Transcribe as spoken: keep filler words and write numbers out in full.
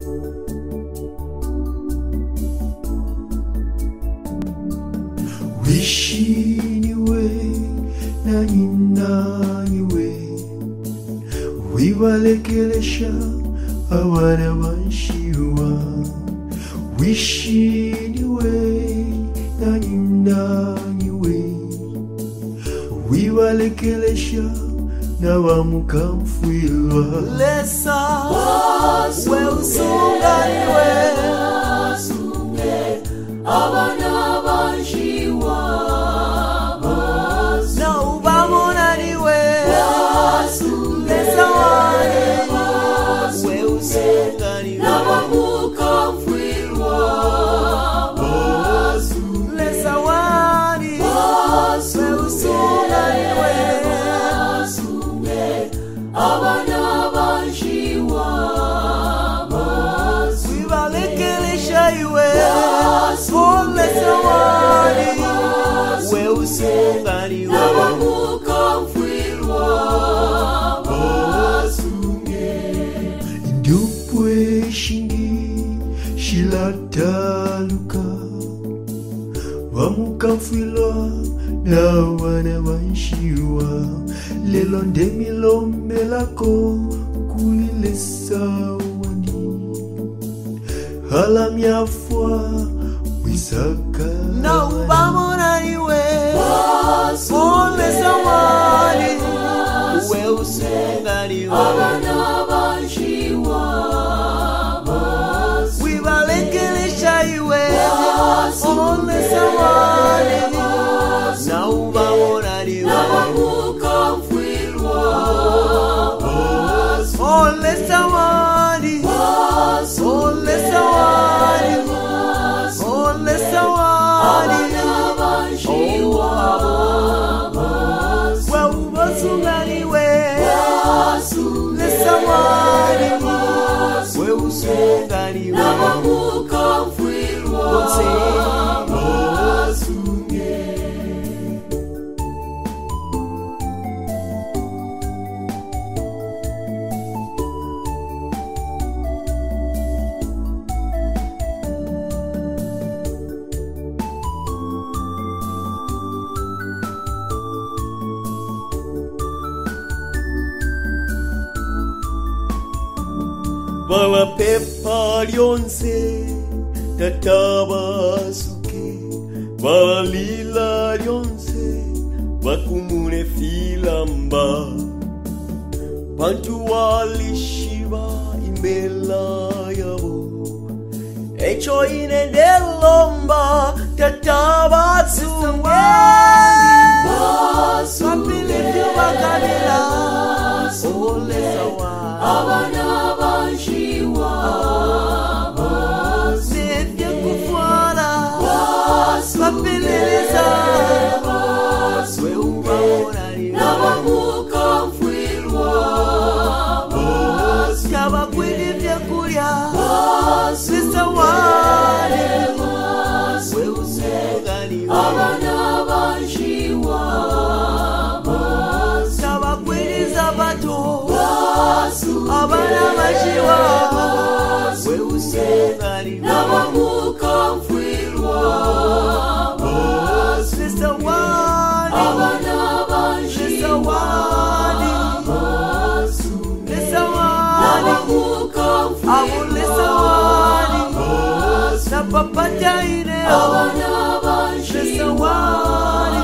Wishiniwe na ninaniwe wibalekelesha abana banshiwa. Wishiniwe na ninaniwe wibalekelesha nabamukamfwilwa. Lesa we usunganiwe abana banshiwa. na ubamonaniwe lesa wani we usunganiwe nabamukamfwilwa. lesa wani we usunganiwe abana banshiwa. wibalekelesha iwe oh lesa wani we usunganiwe nabamukamfwilwa. Ndupwe shingi shilataluka bamukamfwilwa na wana banshiwa. Lelo ndemilombelako kulilesa wani halamyafwa wisaka na ubamonaniwe oh lesa wani we usunganiwe abana banshiwa. wibalekelesha iwe oh lesa wani na ubamonaniwe nabamukamfwilwa. oh lesa wani oh lesa wani oh lesa wani abana banshiwa. we ubasunganiwe lesa wani we usunganiwe nabamukamfwilwa. Bala pepa lyonse tatabasuke, bala lila lyonse bakumune filamba. Bantu walishiba imbela yabo, echo inedelomba tatabasuke. Wapilivyo makanila oh lesa wani abana banshiwa. Sivye kufuana wapililiza we ubamonaniwe nabamukamfwilwa. kabakwilivye kulya lesa wani we usunganiwe abana banshiwa. kabakwiliza bato abana bashiwa we usunganiwe nabamukamfwilwa. lesa wani abana lesa banshiwa. wani lesa wani nabamukamfwilwa. abo lesa wani na papata ine abana lesa banshiwa. wani